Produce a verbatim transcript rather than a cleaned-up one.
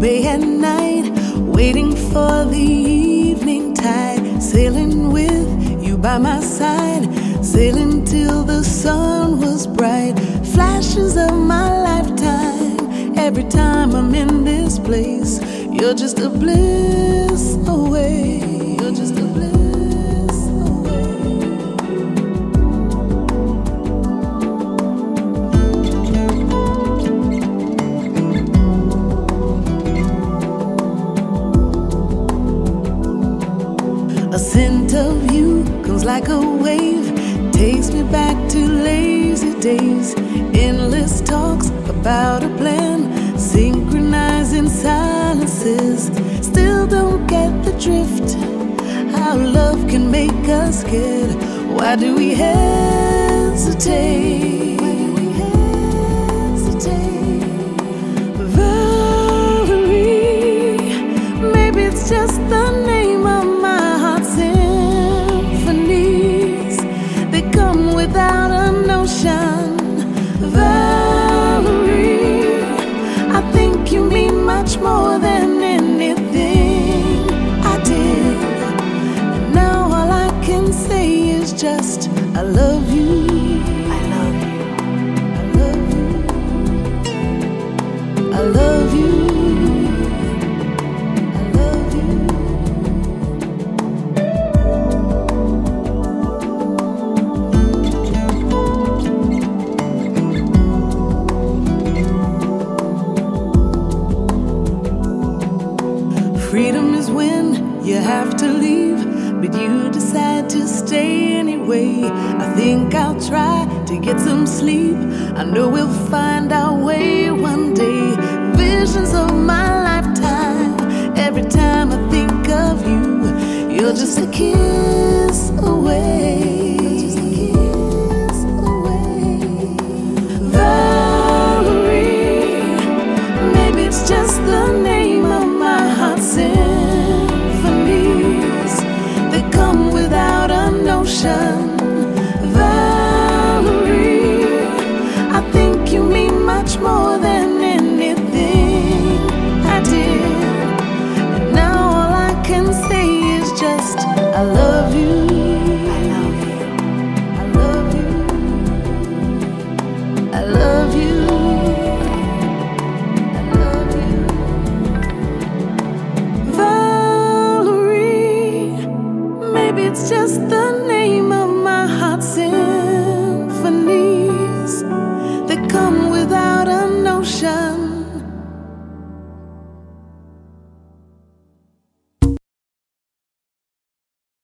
bay at night, waiting for the evening tide, sailing with you by my side, sailing till the sun was bright. Flashes of my lifetime, every time I'm in this place. You're just a bliss away. You're just a bliss away. A scent of you comes like a wave, takes me back to lazy days. Endless talks about a plan, synchronizing silences. Still don't get the drift, how love can make us scared. Why do we hesitate? Why do we hesitate? Valerie, maybe it's just the name of my heart's symphonies. They come without a notion. Valerie, I think you mean much more than anything I did. And now all I can say is just I love you. I love you. I love you. I love you. I love you. Freedom is when you have to leave, but you decide to stay anyway. I think I'll try to get some sleep. I know we'll find our way one day. Visions of my lifetime, every time I think of you. You're just a kiss away. You're just a kiss away. Valerie, maybe it's just the name of my heart's symphonies. They come without a notion. Valerie, I think you mean much more than anything I did. And now all I can say is just I love you. I love you. I love you. I love you. I love you. Valerie, maybe it's just the